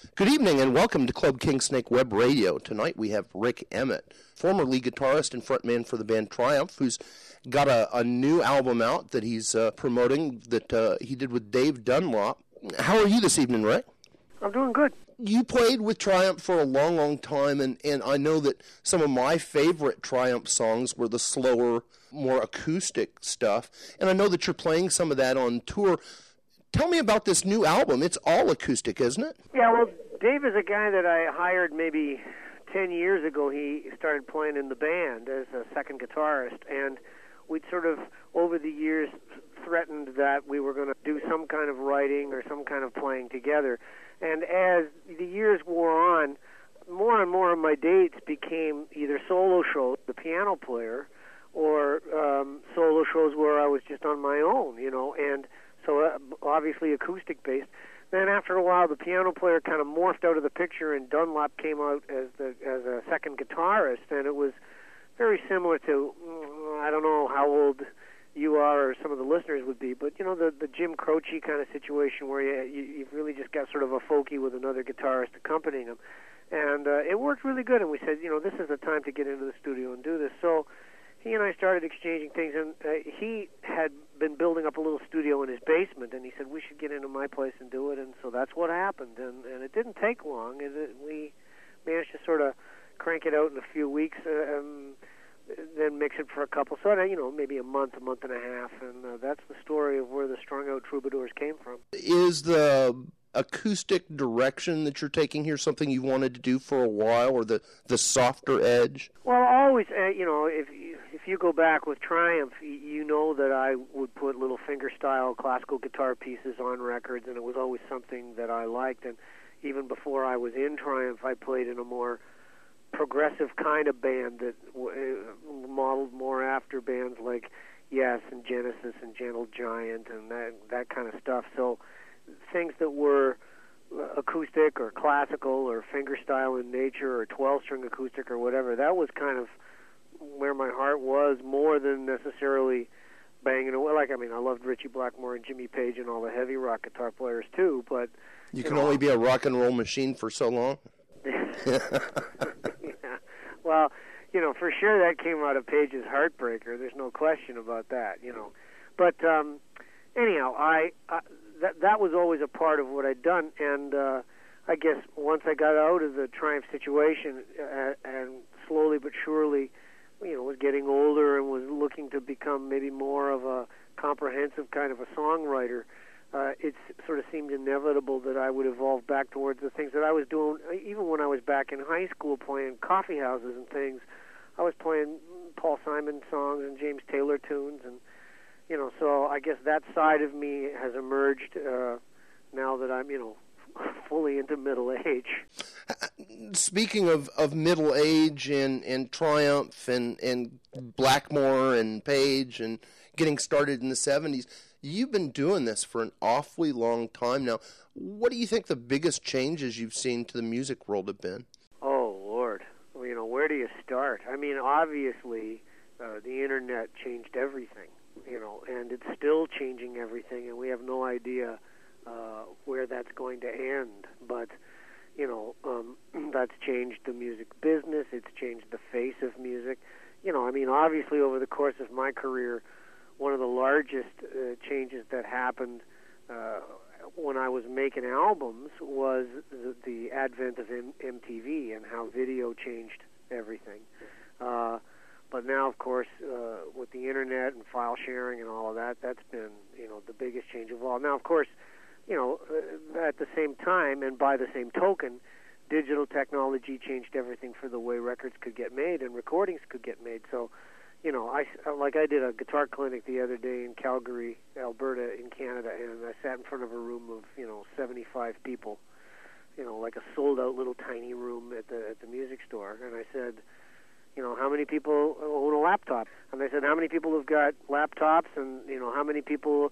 Good evening and welcome to Club King Snake Web Radio. Tonight we have Rik Emmett, former lead guitarist and frontman for the band Triumph, who's got a new album out that he's promoting that he did with Dave Dunlop. How are you this evening, Rik? I'm doing good. You played with Triumph for a long, long time, and I know that some of my favorite Triumph songs were the slower, more acoustic stuff, and I know that you're playing some of that on tour. Tell me about this new album. It's all acoustic, isn't it? Yeah, well, Dave is a guy that I hired maybe 10 years ago. He started playing in the band as a second guitarist, and we'd sort of, over the years, threatened that we were going to do some kind of writing or some kind of playing together. And as the years wore on, more and more of my dates became either solo shows, the piano player, or solo shows where I was just on my own, and so obviously acoustic-based. Then after a while, the piano player kind of morphed out of the picture, and Dunlop came out as a second guitarist, and it was very similar to, I don't know how old you are or some of the listeners would be, but, the Jim Croce kind of situation where you've really just got sort of a folkie with another guitarist accompanying him. And it worked really good, and we said, this is the time to get into the studio and do this. So he and I started exchanging things, and he had been building up a little studio in his basement, and he said, we should get into my place and do it, and so that's what happened. And it didn't take long, and we managed to sort of crank it out in a few weeks, then mix it for a couple, so maybe a month and a half, and that's the story of where the Strung Out Troubadours came from. Is the acoustic direction that you're taking here something you wanted to do for a while, or the softer edge? Well, always, if you go back with Triumph, you know that I would put little finger-style classical guitar pieces on records, and it was always something that I liked. And even before I was in Triumph, I played in a more progressive kind of band that modeled more after bands like Yes and Genesis and Gentle Giant and that kind of stuff. So things that were acoustic or classical or fingerstyle in nature or 12-string acoustic or whatever, that was kind of where my heart was, more than necessarily banging away. I loved Ritchie Blackmore and Jimmy Page and all the heavy rock guitar players too, but you can only be a rock and roll machine for so long. Yeah. Well, for sure that came out of Page's Heartbreaker. There's no question about that, But anyhow, that was always a part of what I'd done, and I guess once I got out of the Triumph situation and slowly but surely, was getting older and was looking to become maybe more of a comprehensive kind of a songwriter, it sort of seemed inevitable that I would evolve back towards the things that I was doing. Even when I was back in high school playing coffee houses and things, I was playing Paul Simon songs and James Taylor tunes, and so I guess that side of me has emerged now that I'm, fully into middle age. Speaking of middle age and Triumph and Blackmore and Page and getting started in the 70s, you've been doing this for an awfully long time now. What do you think the biggest changes you've seen to the music world have been? Oh, Lord. Well, where do you start? Obviously, the Internet changed everything, and it's still changing everything, and we have no idea where that's going to end. But, that's changed the music business. It's changed the face of music. Obviously, over the course of my career, one of the largest changes that happened when I was making albums was the advent of MTV and how video changed everything. But now, of course, with the Internet and file sharing and all of that, that's been, the biggest change of all. Now, of course, at the same time and by the same token, digital technology changed everything for the way records could get made and recordings could get made. So, I did a guitar clinic the other day in Calgary, Alberta, in Canada, and I sat in front of a room of, 75 people, like a sold-out little tiny room at the music store. And I said, how many people own a laptop? And they said, how many people have got laptops? And, how many people,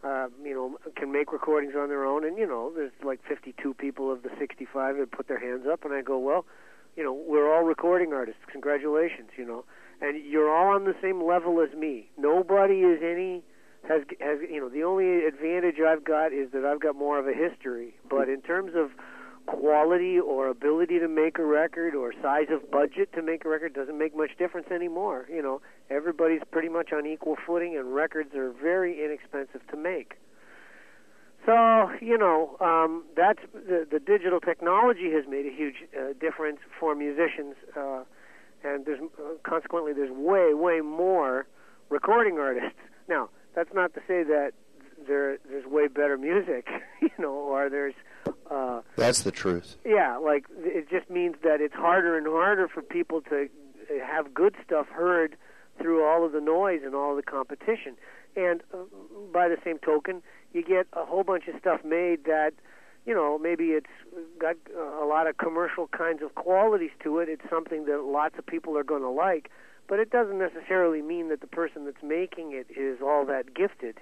can make recordings on their own? And, there's like 52 people of the 65 that put their hands up. And I go, well, we're all recording artists. Congratulations, And you're all on the same level as me. Nobody has the only advantage I've got is that I've got more of a history. But in terms of quality or ability to make a record or size of budget to make a record doesn't make much difference anymore. Everybody's pretty much on equal footing, and records are very inexpensive to make. So, that's the digital technology has made a huge difference for musicians, and consequently there's way more recording artists. Now, that's not to say that there's way better music, or there's... That's the truth. Yeah, like, it just means that it's harder and harder for people to have good stuff heard through all of the noise and all of the competition. And by the same token, you get a whole bunch of stuff made that, maybe it's got a lot of commercial kinds of qualities to it. It's something that lots of people are going to like, but it doesn't necessarily mean that the person that's making it is all that gifted,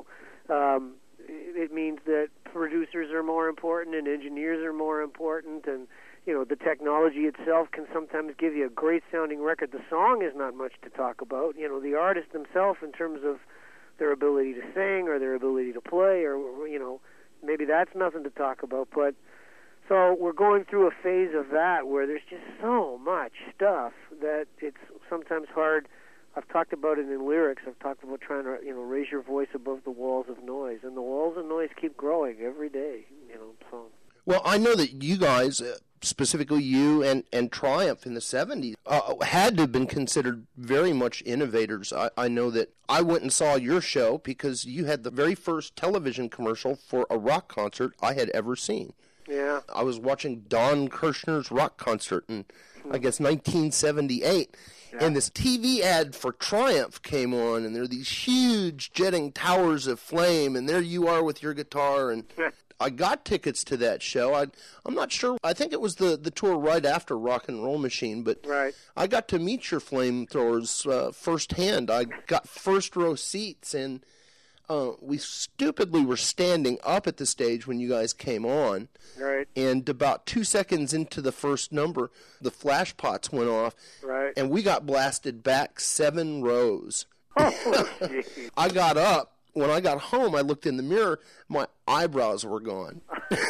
It means that producers are more important and engineers are more important, and the technology itself can sometimes give you a great sounding record. The song is not much to talk about. The artist themselves, in terms of their ability to sing or their ability to play, or maybe that's nothing to talk about. But so we're going through a phase of that where there's just so much stuff that it's sometimes hard. I've talked about it in lyrics. I've talked about trying to, raise your voice above the walls of noise, and the walls of noise keep growing every day. So. Well, I know that you guys, specifically you and Triumph in the 70s, had to have been considered very much innovators. I know that I went and saw your show because you had the very first television commercial for a rock concert I had ever seen. Yeah. I was watching Don Kirshner's rock concert in, I guess, 1978. Yeah. And this TV ad for Triumph came on, and there are these huge jetting towers of flame, and there you are with your guitar. And I got tickets to that show. I'm not sure. I think it was the tour right after Rock and Roll Machine, but right. I got to meet your flamethrowers firsthand. I got first row seats, and we stupidly were standing up at the stage when you guys came on. Right. And about 2 seconds into the first number, the flash pots went off. Right. And we got blasted back 7 rows. Oh, I got up. When I got home, I looked in the mirror. My eyebrows were gone.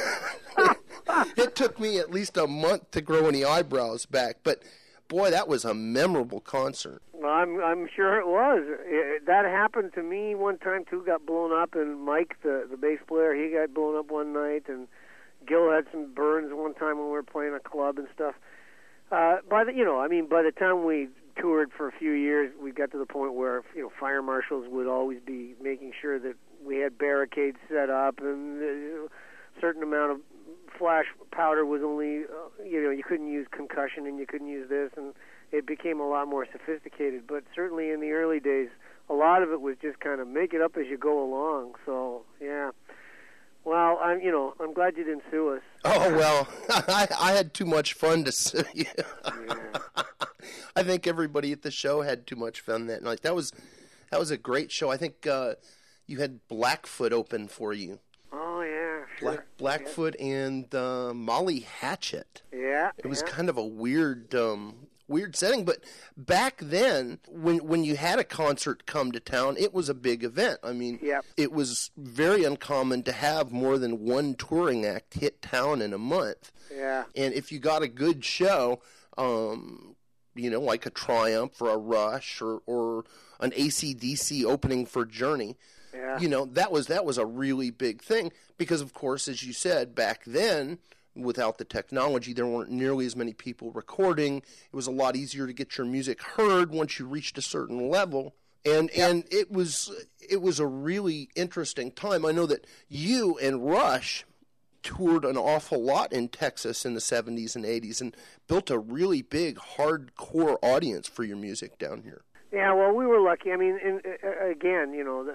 It took me at least a month to grow any eyebrows back. But, boy, that was a memorable concert. Well, I'm sure it was. That happened to me one time, too. Got blown up, and Mike, the bass player, he got blown up one night, and Gil had some burns one time when we were playing a club and stuff. By the time we toured for a few years, we got to the point where fire marshals would always be making sure that we had barricades set up, and a certain amount of flash powder was only you couldn't use concussion, and you couldn't use this, and it became a lot more sophisticated. But certainly in the early days, a lot of it was just kind of make it up as you go along. So yeah. Well, I'm glad you didn't sue us. Oh, well, I had too much fun to sue you. Yeah. I think everybody at the show had too much fun that night. That was a great show. I think you had Blackfoot open for you. Oh, yeah, sure. Blackfoot and Molly Hatchet. Yeah. It was kind of a weird setting, but back then, when you had a concert come to town, it was a big event. I mean, yep. It was very uncommon to have more than one touring act hit town in a month. Yeah. And if you got a good show, like a Triumph or a Rush or an AC/DC opening for Journey, yeah. That was a really big thing because, of course, as you said, back then, without the technology, there weren't nearly as many people recording. It was a lot easier to get your music heard once you reached a certain level. And it was a really interesting time. I know that you and Rush toured an awful lot in Texas in the 70s and 80s and built a really big hardcore audience for your music down here. Yeah, well, we were lucky. I mean, again,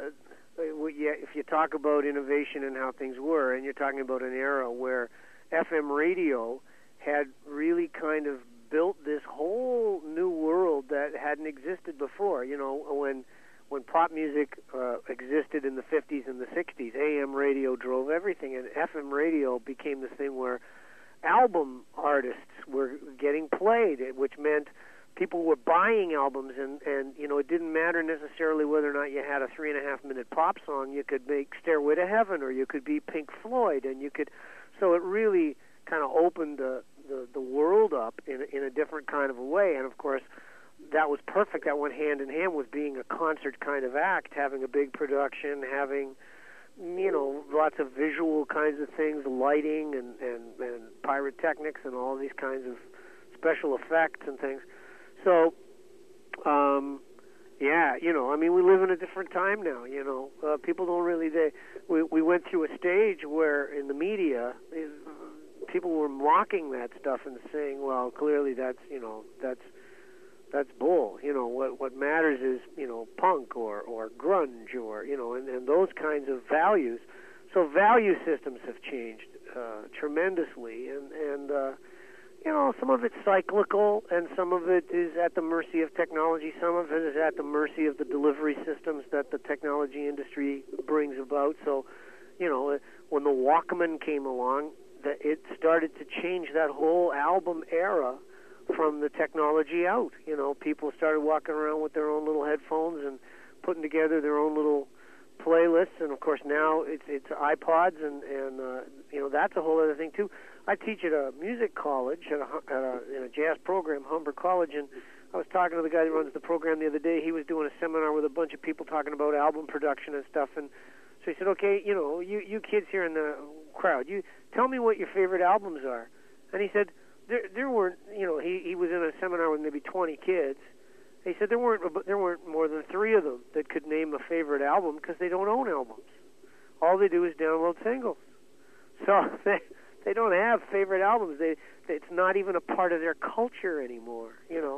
if you talk about innovation and how things were, and you're talking about an era where FM radio had really kind of built this whole new world that hadn't existed before. When pop music existed in the 50s and the 60s, AM radio drove everything, and FM radio became this thing where album artists were getting played, which meant people were buying albums, and it didn't matter necessarily whether or not you had a 3.5-minute pop song. You could make Stairway to Heaven, or you could be Pink Floyd, and you could. So it really kind of opened the world up in a different kind of a way. And of course, that was perfect. That went hand in hand with being a concert kind of act, having a big production, having lots of visual kinds of things, lighting and pyrotechnics and all these kinds of special effects and things. So, we live in a different time now. People don't really. We went through a stage where in the media, people were mocking that stuff and saying, "Well, clearly that's bull." What matters is punk or grunge or and those kinds of values. So value systems have changed tremendously, and some of it's cyclical, and some of it is at the mercy of technology. Some of it is at the mercy of the delivery systems that the technology industry brings about. So, when the Walkman came along, it started to change that whole album era from the technology out. People started walking around with their own little headphones and putting together their own little playlists, and of course now it's iPods, and that's a whole other thing too. I teach at a music college in a jazz program, Humber College, and I was talking to the guy that runs the program the other day. He was doing a seminar with a bunch of people talking about album production and stuff, and so he said, "Okay, you kids here in the crowd, you tell me what your favorite albums are." And he said there weren't, he was in a seminar with maybe 20 kids. He said there weren't more than 3 of them that could name a favorite album because they don't own albums. All they do is download singles. So they don't have favorite albums. It's not even a part of their culture anymore,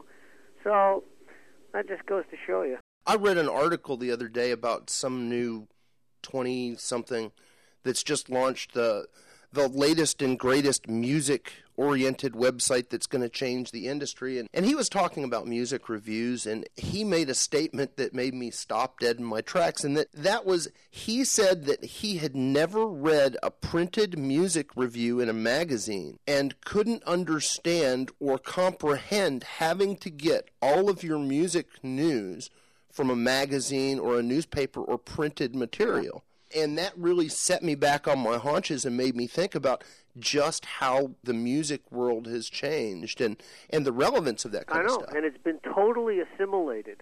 So that just goes to show you. I read an article the other day about some new 20-something that's just launched the latest and greatest music-oriented website that's going to change the industry. And he was talking about music reviews, and he made a statement that made me stop dead in my tracks, and that was, he said that he had never read a printed music review in a magazine and couldn't understand or comprehend having to get all of your music news from a magazine or a newspaper or printed material. And that really set me back on my haunches and made me think about just how the music world has changed and the relevance of that kind of stuff. And it's been totally assimilated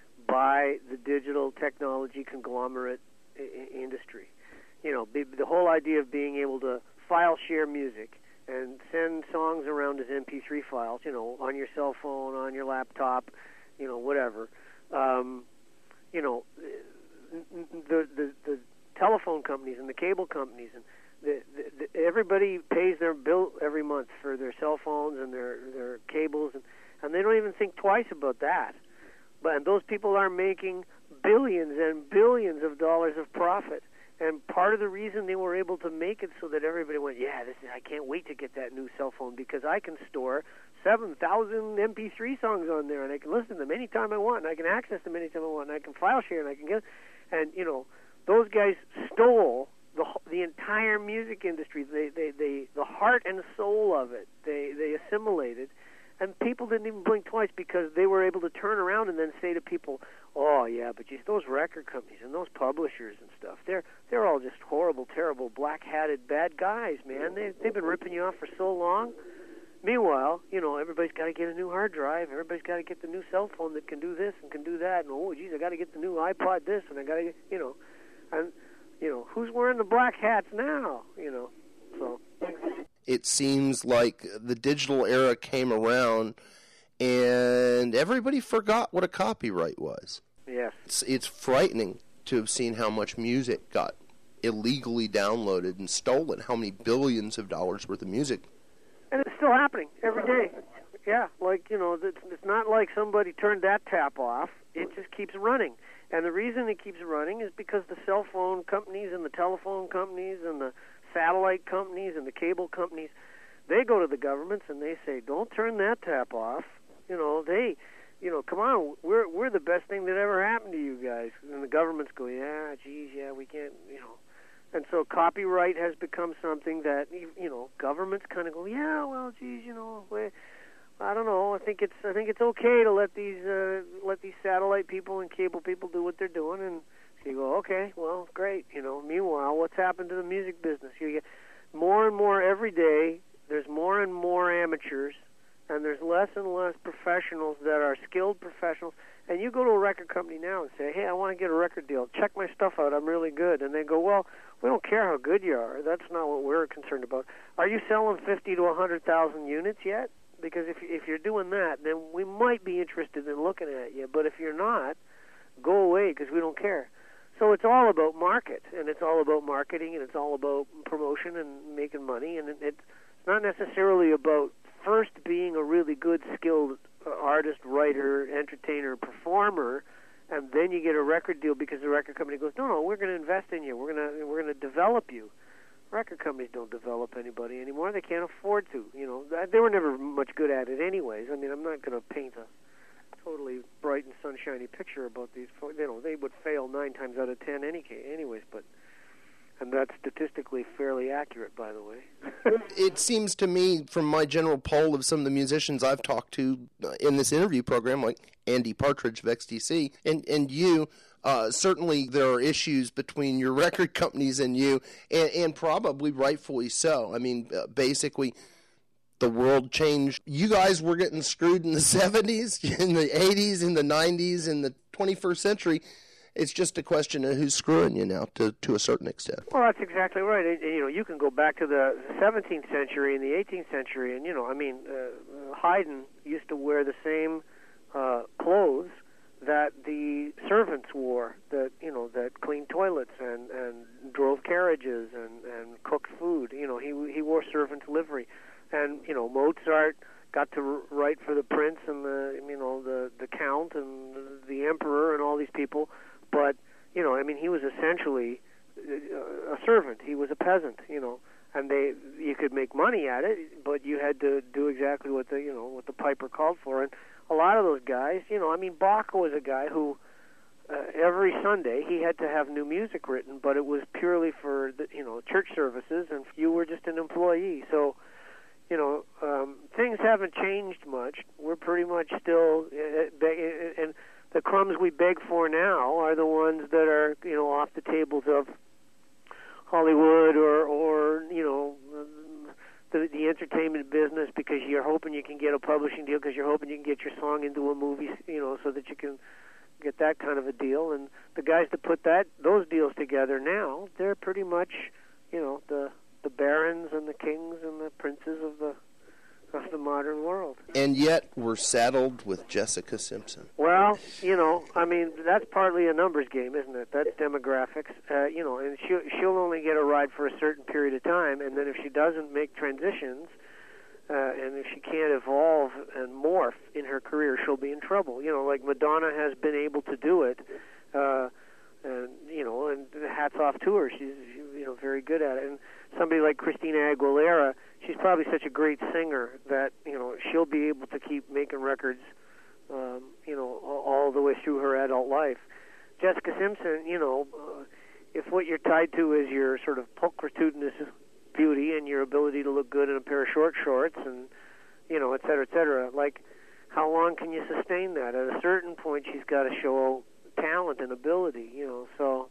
by the digital technology conglomerate industry. The whole idea of being able to file share music and send songs around as MP3 files, on your cell phone, on your laptop, whatever. The telephone companies and the cable companies and everybody pays their bill every month for their cell phones and their cables, and they don't even think twice about that. And those people are making billions and billions of dollars of profit. And part of the reason they were able to make it so that everybody went, I can't wait to get that new cell phone because I can store 7,000 MP3 songs on there, and I can listen to them anytime I want, and I can access them anytime I want, and I can file share, and I can get, and those guys stole the entire music industry. They the heart and soul of it. They assimilated, and people didn't even blink twice because they were able to turn around and then say to people, "Oh yeah, but those record companies and those publishers and stuff, they're all just horrible, terrible, black-hatted bad guys, man. They've been ripping you off for so long." Meanwhile, everybody's got to get a new hard drive. Everybody's got to get the new cell phone that can do this and can do that. And I got to get the new iPod this, and I got to get, and who's wearing the black hats now? So it seems like the digital era came around, and everybody forgot what a copyright was. Yes, it's frightening to have seen how much music got illegally downloaded and stolen. How many billions of dollars worth of music. And it's still happening every day. Yeah, it's not like somebody turned that tap off. It just keeps running. And the reason it keeps running is because the cell phone companies and the telephone companies and the satellite companies and the cable companies, they go to the governments and they say, don't turn that tap off. Come on, we're the best thing that ever happened to you guys. And the governments go, we can't, And so copyright has become something that, governments kind of go, I don't know. I think it's okay to let these satellite people and cable people do what they're doing, and so you go, okay, well, great. Meanwhile, what's happened to the music business? You get more and more every day. there's more and more amateurs, and there's less and less professionals that are skilled professionals. And you go to a record company now and say, hey, I want to get a record deal. Check my stuff out. I'm really good. And they go, well, we don't care how good you are. That's not what we're concerned about. Are you selling 50 to 100,000 units yet? Because if you're doing that, then we might be interested in looking at you. But if you're not, go away because we don't care. So it's all about market, and it's all about marketing, and it's all about promotion and making money. And it's not necessarily about first being a really good, skilled artist, writer, entertainer, performer, and then you get a record deal because the record company goes, no, we're going to invest in you. We're going to develop you. Record companies don't develop anybody anymore. They can't afford to. They were never much good at it anyways. I mean, I'm not going to paint a totally bright and sunshiny picture about these folks. They would fail 9 times out of 10 anyways, and that's statistically fairly accurate, by the way. It seems to me, from my general poll of some of the musicians I've talked to in this interview program, like Andy Partridge of XTC, and you, certainly there are issues between your record companies and you, and probably rightfully so. I mean, basically, the world changed. You guys were getting screwed in the 70s, in the 80s, in the 90s, in the 21st century. It's just a question of who's screwing you now, to a certain extent. Well, that's exactly right. And, you can go back to the 17th century and the 18th century, and Haydn used to wear the same clothes that the servants wore, that cleaned toilets and drove carriages and cooked food. He wore servant's livery, and Mozart got to write for the prince and the count and the emperor and all these people. But, he was essentially a servant. He was a peasant, and you could make money at it, but you had to do exactly what the piper called for. And a lot of those guys, Bach was a guy who every Sunday he had to have new music written, but it was purely for church services, and you were just an employee. So, things haven't changed much. We're pretty much still, and the crumbs we beg for now are the ones that are, off the tables of Hollywood or the entertainment business, because you're hoping you can get a publishing deal, because you're hoping you can get your song into a movie, so that you can get that kind of a deal. And the guys that put those deals together now, they're pretty much, the barons and the kings and the princes of the modern world. And yet we're saddled with Jessica Simpson. Well, that's partly a numbers game, isn't it? That's demographics. And she'll only get a ride for a certain period of time, and then if she doesn't make transitions, and if she can't evolve and morph in her career, she'll be in trouble. Like Madonna has been able to do it, and hats off to her. She's very good at it. And somebody like Christina Aguilera, she's probably such a great singer that she'll be able to keep making records, all the way through her adult life. Jessica Simpson, if what you're tied to is your sort of pulchritudinous beauty and your ability to look good in a pair of short shorts and et cetera, like how long can you sustain that? At a certain point, she's got to show talent and ability, so.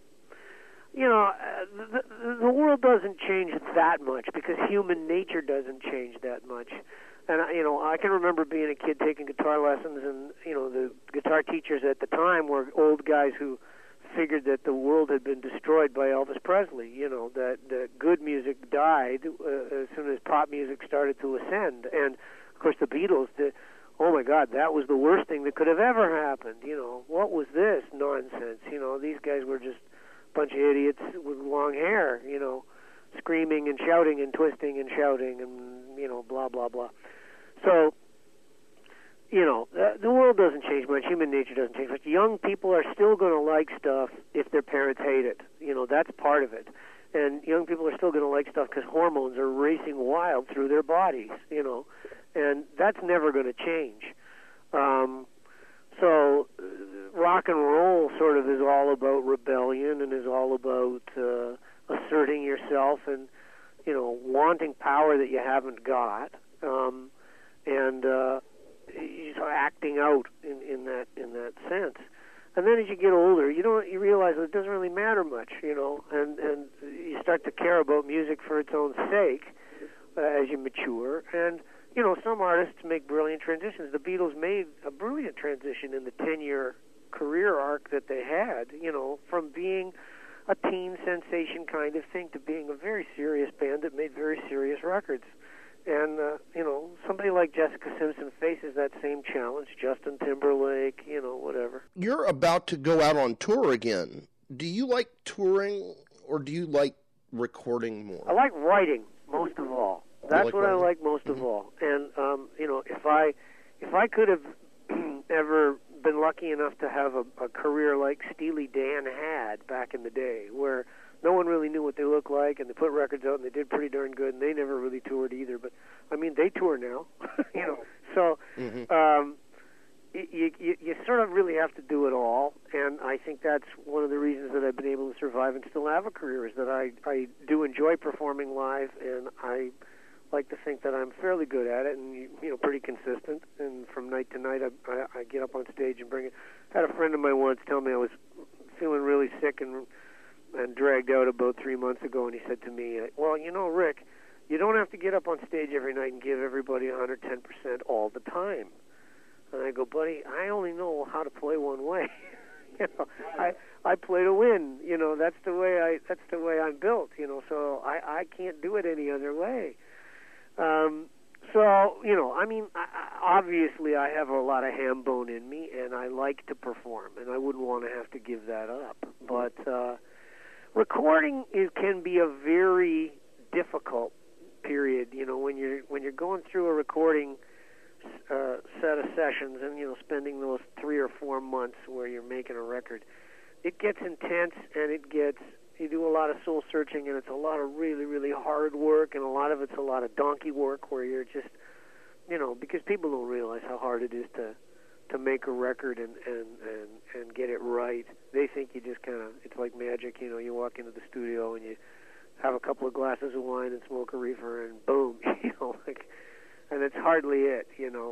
The world doesn't change that much because human nature doesn't change that much. And, I can remember being a kid taking guitar lessons, and, the guitar teachers at the time were old guys who figured that the world had been destroyed by Elvis Presley, that good music died as soon as pop music started to ascend. And, of course, the Beatles, oh, my God, that was the worst thing that could have ever happened. What was this nonsense? These guys were just bunch of idiots with long hair, screaming and shouting and twisting and shouting and, blah, blah, blah. So, the world doesn't change much. Human nature doesn't change much. Young people are still going to like stuff if their parents hate it. That's part of it. And young people are still going to like stuff because hormones are racing wild through their bodies, and that's never going to change. So rock and roll sort of is all about rebellion and is all about asserting yourself and, wanting power that you haven't got, and acting out in that sense. And then as you get older, you realize that it doesn't really matter much, and you start to care about music for its own sake, as you mature. And, some artists make brilliant transitions. The Beatles made a brilliant transition in the 10-year career arc that they had, from being a teen sensation kind of thing to being a very serious band that made very serious records. And, somebody like Jessica Simpson faces that same challenge, Justin Timberlake, whatever. You're about to go out on tour again. Do you like touring or do you like recording more? I like writing most of all. That's what I like most of all. And, if I could have ever been lucky enough to have a career like Steely Dan had back in the day, where no one really knew what they looked like, and they put records out, and they did pretty darn good, and they never really toured either. But, they tour now, So you sort of really have to do it all, and I think that's one of the reasons that I've been able to survive and still have a career, is that I do enjoy performing live, and I like to think that I'm fairly good at it and, pretty consistent. And from night to night, I get up on stage and bring it. I had a friend of mine once tell me I was feeling really sick and dragged out about 3 months ago, and he said to me, well, Rick, you don't have to get up on stage every night and give everybody 110% all the time. And I go, buddy, I only know how to play one way. I play to win. That's the way I'm built. So I can't do it any other way. Obviously I have a lot of ham bone in me, and I like to perform, and I wouldn't want to have to give that up. But recording can be a very difficult period. When you're going through a recording set of sessions and spending those 3 or 4 months where you're making a record, it gets intense, and you do a lot of soul searching, and it's a lot of really, really hard work, and a lot of it's a lot of donkey work where you're just, because people don't realize how hard it is to make a record and get it right. They think you just kind of, it's like magic, you walk into the studio and you have a couple of glasses of wine and smoke a reefer and boom, and it's hardly it,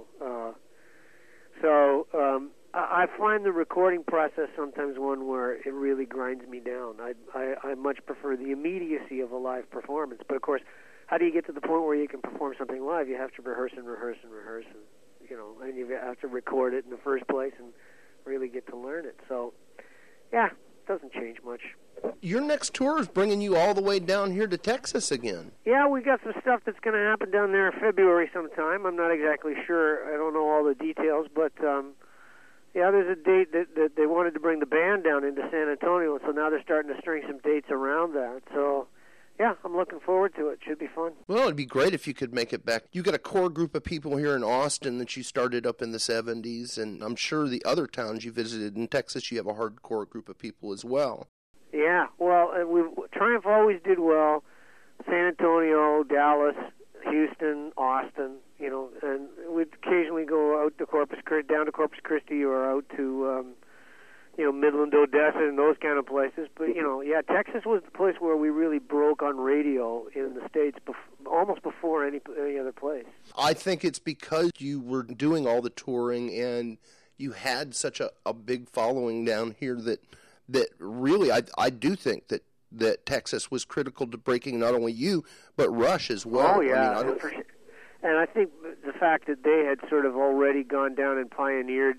I find the recording process sometimes one where it really grinds me down. I much prefer the immediacy of a live performance. But, of course, how do you get to the point where you can perform something live? You have to rehearse and rehearse and rehearse, and you have to record it in the first place and really get to learn it. So, yeah, it doesn't change much. Your next tour is bringing you all the way down here to Texas again. Yeah, we got some stuff that's going to happen down there in February sometime. I'm not exactly sure. I don't know all the details, but... yeah, there's a date that they wanted to bring the band down into San Antonio, so now they're starting to string some dates around that. So, yeah, I'm looking forward to it. Should be fun. Well, it'd be great if you could make it back. You got a core group of people here in Austin that you started up in the 70s, and I'm sure the other towns you visited in Texas, you have a hardcore group of people as well. Yeah, well, Triumph always did well. San Antonio, Dallas, Houston, Austin, and we'd occasionally go out to down to Corpus Christi or out to, Midland, Odessa, and those kind of places. But, Texas was the place where we really broke on radio in the States almost before any other place. I think it's because you were doing all the touring and you had such a big following down here that really I do think that Texas was critical to breaking not only you, but Rush as well. Oh, yeah. And I think the fact that they had sort of already gone down and pioneered,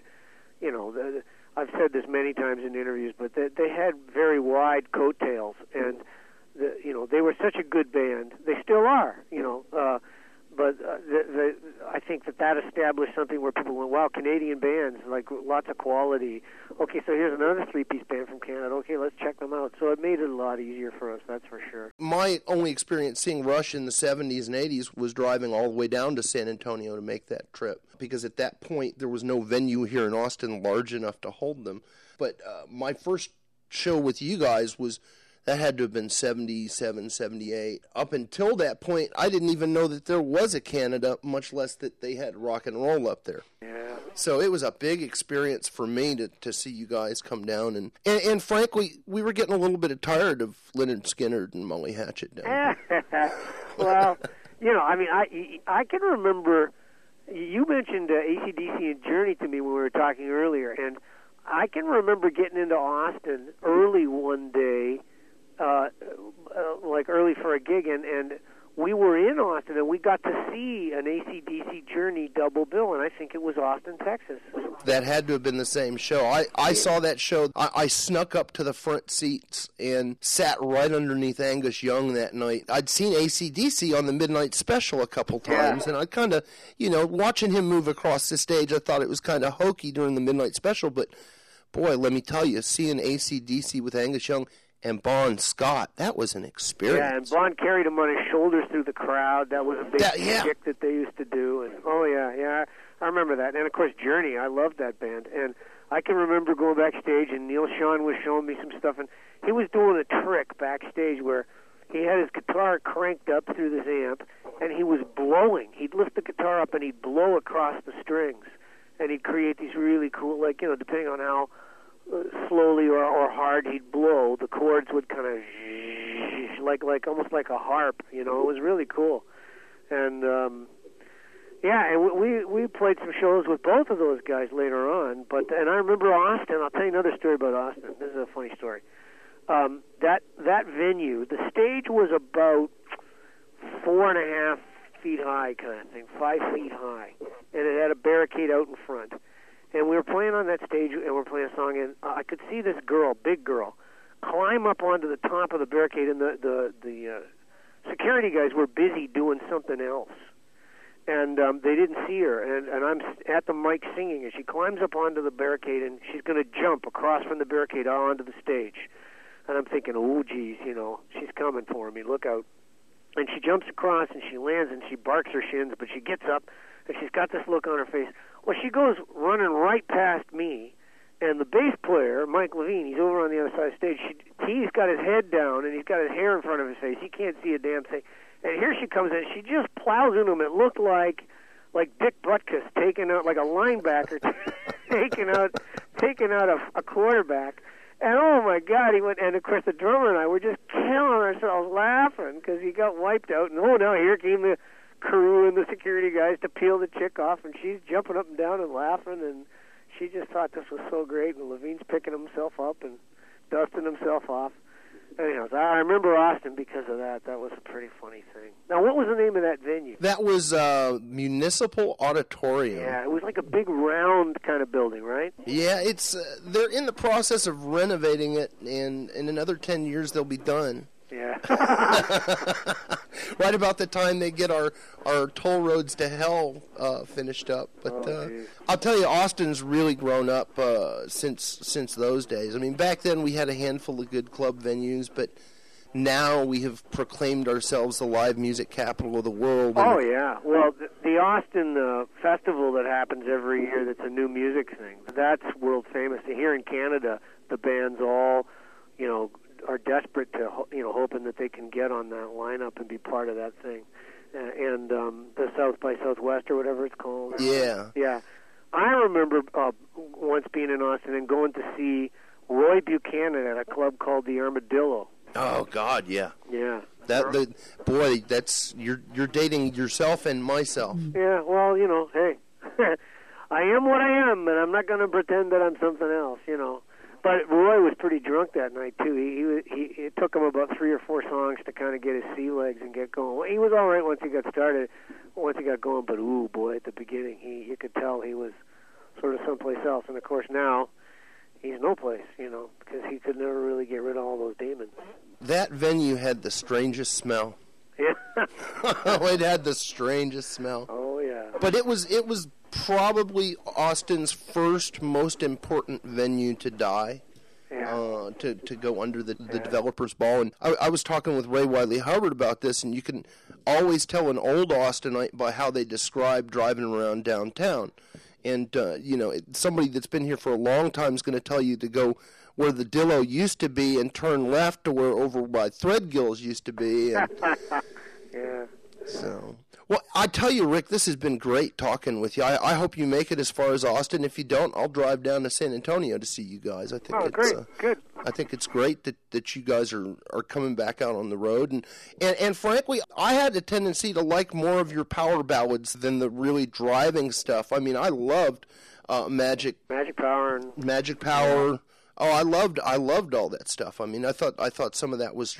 I've said this many times in interviews, but they had very wide coattails, and they were such a good band. They still are, but I think that established something where people went, wow, Canadian bands, like lots of quality. Okay, so here's another three-piece band from Canada. Okay, let's check them out. So it made it a lot easier for us, that's for sure. My only experience seeing Rush in the 70s and 80s was driving all the way down to San Antonio to make that trip, because at that point there was no venue here in Austin large enough to hold them. But my first show with you guys that had to have been 77, 78. Up until that point, I didn't even know that there was a Canada, much less that they had rock and roll up there. Yeah. So it was a big experience for me to see you guys come down. And frankly, we were getting a little bit tired of Lynyrd Skynyrd and Molly Hatchet down there. Well, I can remember, you mentioned AC/DC and Journey to me when we were talking earlier, and I can remember getting into Austin early one day, like early for a gig, and we were in Austin, and we got to see an AC/DC Journey double bill, and I think it was Austin, Texas. That had to have been the same show. I saw that show. I snuck up to the front seats and sat right underneath Angus Young that night. I'd seen AC/DC on the Midnight Special a couple times, and I kind of, watching him move across the stage, I thought it was kind of hokey during the Midnight Special, but boy, let me tell you, seeing AC/DC with Angus Young and Bon Scott, that was an experience. Yeah, and Bon carried him on his shoulders through the crowd. That was a big trick that they used to do. And I remember that. And, of course, Journey, I loved that band. And I can remember going backstage, and Neil Schon was showing me some stuff, and he was doing a trick backstage where he had his guitar cranked up through this amp, and he was blowing. He'd lift the guitar up, and he'd blow across the strings. And he'd create these really cool, depending on how slowly or hard he'd blow, the chords would kind of like almost like a harp. It was really cool. And and we played some shows with both of those guys later on. And I remember Austin. I'll tell you another story about Austin. This is a funny story. That venue, the stage was about 4.5 feet high, kind of thing, 5 feet high, and it had a barricade out in front. And we were playing on that stage, and we were playing a song, and I could see this girl, big girl, climb up onto the top of the barricade, and the security guys were busy doing something else. And they didn't see her, and I'm at the mic singing, and she climbs up onto the barricade, and she's going to jump across from the barricade onto the stage. And I'm thinking, oh, geez, she's coming for me, look out. And she jumps across, and she lands, and she barks her shins, but she gets up, and she's got this look on her face. Well, she goes running right past me, and the bass player, Mike Levine, he's over on the other side of the stage. He's got his head down, and he's got his hair in front of his face. He can't see a damn thing. And here she comes in. She just plows into him. It looked like Dick Butkus taking out, like a linebacker, taking out a quarterback. And, oh, my God, he went, and, of course, the drummer and I were just killing ourselves laughing because he got wiped out. And, now here came the crew and the security guys to peel the chick off, and she's jumping up and down and laughing, and she just thought this was so great, and Levine's picking himself up and dusting himself off. Anyhow, I remember Austin because of that. That was a pretty funny thing. Now, what was the name of that venue? That was Municipal Auditorium. Yeah, it was like a big round kind of building, right? Yeah, it's they're in the process of renovating it, and in another 10 years they'll be done. Yeah. Right about the time they get our toll roads to hell finished up. But I'll tell you, Austin's really grown up since those days. I mean, back then we had a handful of good club venues, but now we have proclaimed ourselves the live music capital of the world. Oh, yeah. Well, the Austin festival that happens every year that's a new music thing, that's world famous. Here in Canada, the bands all, are desperate to, hoping that they can get on that lineup and be part of that thing. And the South by Southwest or whatever it's called. Yeah. Yeah. I remember once being in Austin and going to see Roy Buchanan at a club called the Armadillo. Oh, God, yeah. Yeah. That's you're dating yourself and myself. Yeah, well, hey, I am what I am, and I'm not going to pretend that I'm something else, But Roy was pretty drunk that night too. It took him about 3 or 4 songs to kind of get his sea legs and get going. Well, he was all right once he got started, once he got going. But ooh, boy, at the beginning, you could tell he was sort of someplace else. And of course now, he's no place, because he could never really get rid of all those demons. That venue had the strangest smell. Yeah. It had the strangest smell. Oh yeah. But it was probably Austin's first most important venue to die. Yeah. To go under the developers' ball. And I was talking with Ray Wiley Hubbard about this, and you can always tell an old Austinite by how they describe driving around downtown. And, somebody that's been here for a long time is going to tell you to go where the Dillo used to be and turn left to where over by Threadgills used to be. And yeah. So, well, I tell you, Rick, this has been great talking with you. I hope you make it as far as Austin. If you don't, I'll drive down to San Antonio to see you guys. I think great. Good. I think it's great that you guys are coming back out on the road. And frankly, I had a tendency to like more of your power ballads than the really driving stuff. I mean, I loved Magic Power. Oh, I loved all that stuff. I mean, I thought some of that was your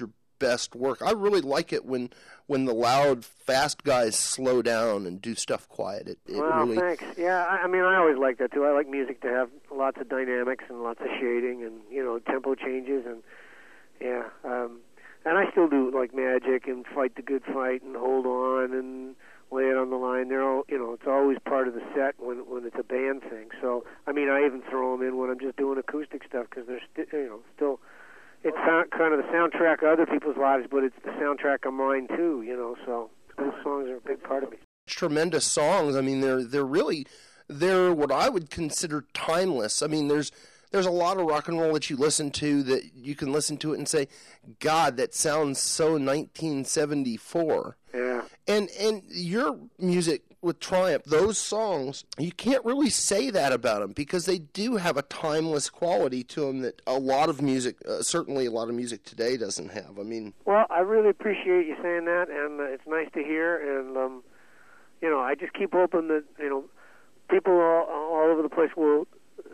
best work. I really like it when the loud, fast guys slow down and do stuff quiet. It well, really... thanks. Yeah, I mean, I always like that too. I like music to have lots of dynamics and lots of shading and tempo changes and yeah. And I still do like Magic and Fight the Good Fight and Hold On and Lay It on the Line. They're all, it's always part of the set when it's a band thing. So, I mean, I even throw them in when I'm just doing acoustic stuff because they're still, it's kind of the soundtrack of other people's lives, but it's the soundtrack of mine too, so those songs are a big part of me. Tremendous songs. I mean, they're what I would consider timeless. I mean, there's a lot of rock and roll that you listen to that you can listen to it and say, God, that sounds so 1974. Yeah. And your music with Triumph, those songs, you can't really say that about them because they do have a timeless quality to them that a lot of music, certainly a lot of music today doesn't have. I mean... Well, I really appreciate you saying that, and it's nice to hear, and, I just keep hoping that, people all over the place will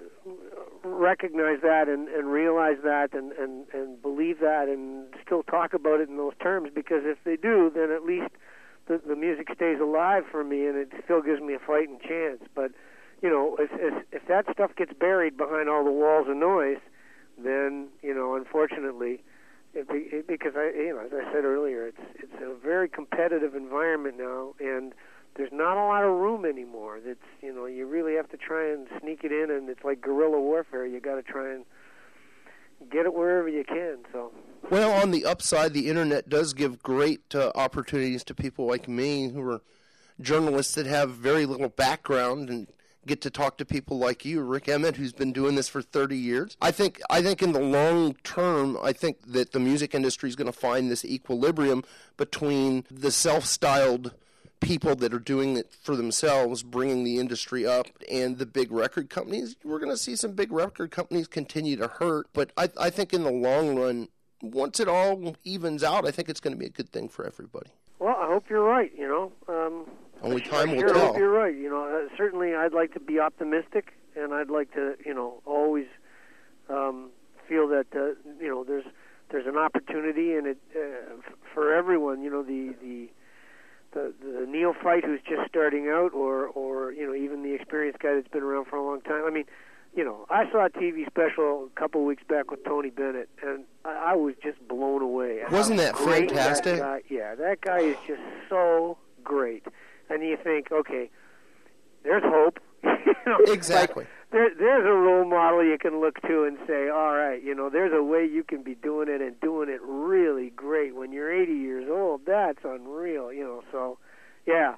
recognize that and realize that and believe that and still talk about it in those terms, because if they do, then at least the music stays alive for me and it still gives me a fighting chance. But if that stuff gets buried behind all the walls of noise, then unfortunately, because as I said earlier, it's a very competitive environment now, and there's not a lot of room anymore. That's you really have to try and sneak it in, and it's like guerrilla warfare. You got to try and get it wherever you can. So, well, on the upside, the internet does give great opportunities to people like me who are journalists that have very little background and get to talk to people like you, Rik Emmett, who's been doing this for 30 years. I think in the long term, I think that the music industry is going to find this equilibrium between the self-styled people that are doing it for themselves, bringing the industry up, and the big record companies. We're going to see some big record companies continue to hurt, but I think in the long run, once it all evens out, I think it's going to be a good thing for everybody. Well, I hope you're right, Only time will tell. I hope tell. you're right. Certainly I'd like to be optimistic, and I'd like to, always feel that, there's an opportunity in it for everyone, the neophyte who's just starting out, or even the experienced guy that's been around for a long time. I mean, I saw a TV special a couple of weeks back with Tony Bennett, and I was just blown away. Wasn't that fantastic? That guy is just so great. And you think, okay, there's hope. Exactly. Like, there's a role model you can look to and say, all right, there's a way you can be doing it and doing it really great when you're 80 years old. That's unreal, So, yeah,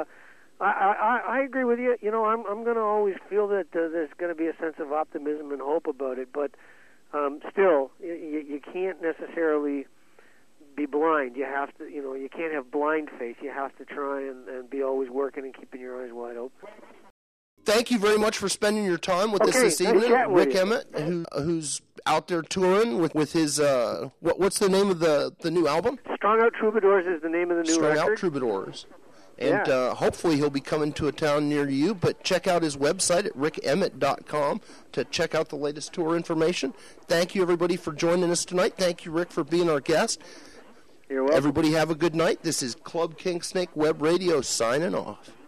I agree with you. I'm going to always feel that there's going to be a sense of optimism and hope about it, but still, you can't necessarily be blind. You have to, you can't have blind faith. You have to try and be always working and keeping your eyes wide open. Thank you very much for spending your time with us this evening, Rik Emmett, who's out there touring with his what's the name of the new album? Strung Out Troubadours is the name of the new record. Strung Out Troubadours. And hopefully he'll be coming to a town near you, but check out his website at rikemmett.com to check out the latest tour information. Thank you, everybody, for joining us tonight. Thank you, Rik, for being our guest. You're welcome. Everybody have a good night. This is Club King Snake Web Radio signing off.